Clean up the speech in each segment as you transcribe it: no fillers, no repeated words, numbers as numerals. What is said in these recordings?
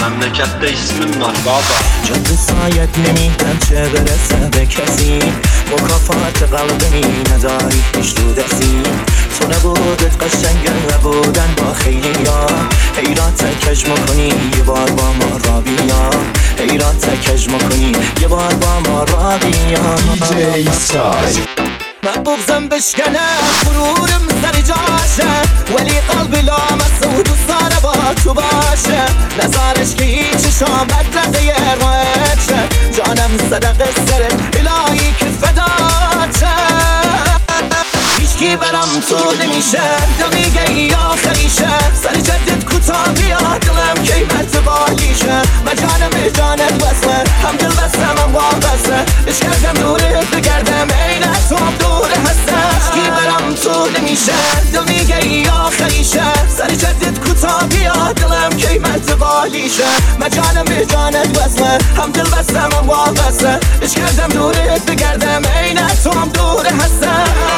مملکت'te ismim var baba. جد سایت نمیدم چه برسه به کسی، مکافات قلبی نداری پیش رو دستی. تو نبودت قشنگه نبودن با خیلی ها، حیرات کج میکنی یه بار با ما را بیا، حیرات کج میکنی یه بار با ما را بیا. DJ Sai. من بغزم بشکنه غرورم سر جاشه، ولی قلبی لامسه و دوست داره با تو باشه. نظرش که هیچ شامت رقیه روشه، جانم صدق سرت الهی که فداته. هیچکی برام تو نمیشه، دل میگه ای آخریشه. سر جدت کوتاه بیاد دلم کیمت بالیشه. من جانم جانت وصله، هم دل بستم هم وابسته. اش کردم دورت بگردم عینت تو هم دور هسته. هیچکی برام تو نمیشه، دل میگه ای آخریشه. سر جدت کوتاه بیاد دلم کیمت بالیشه. من جانم جانت وصله، هم دل بستم هم وابسته. اش کردم دورت بگردم عینت تو هم دور هسته.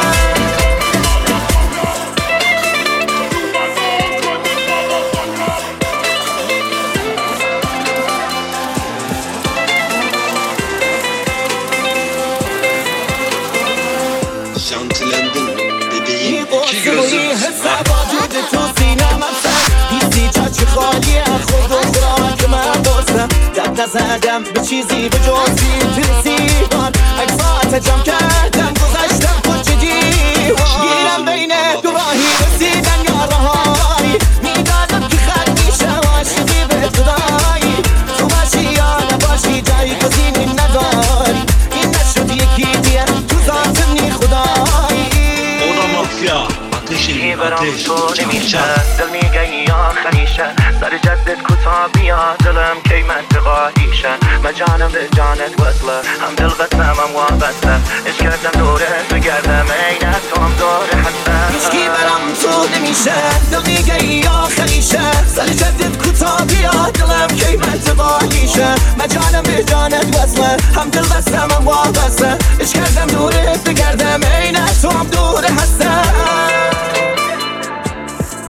Şantilendin bebeğim iki gözüm. وجود تو سینم افسر، هیچی چاچی خالیه خود و خوراک من بستم. دب نزدم به چیزی به جز ترسیدان، اکسات جمع کردم گذشتم پچه دیوان. گیرم بین دو راهی رسیدن یا رهایی، میدادم که خط میشه عاشقی به خدایی. تو باشی یا نباشی جایی گزینی نداری، این نشد یکی دیه تو ذاتم نی خدایی. O da mafya. Ateşi ateş. نمیشه دل میگه ای آخریشه. سر جدت کوتاه بیاد دلم کیمت قاهیشه. من جانم به جانت وصله، هم دل بستم هم وابسته. اش کردم دورت بگردم عینت تو هم دور هسته. هیچکی برام تو نمیشه، دل میگه ای آخریشه. سر جدت کوتاه بیاد دلم کیمت قاهیشه. من جانم به جانت وصله، هم دل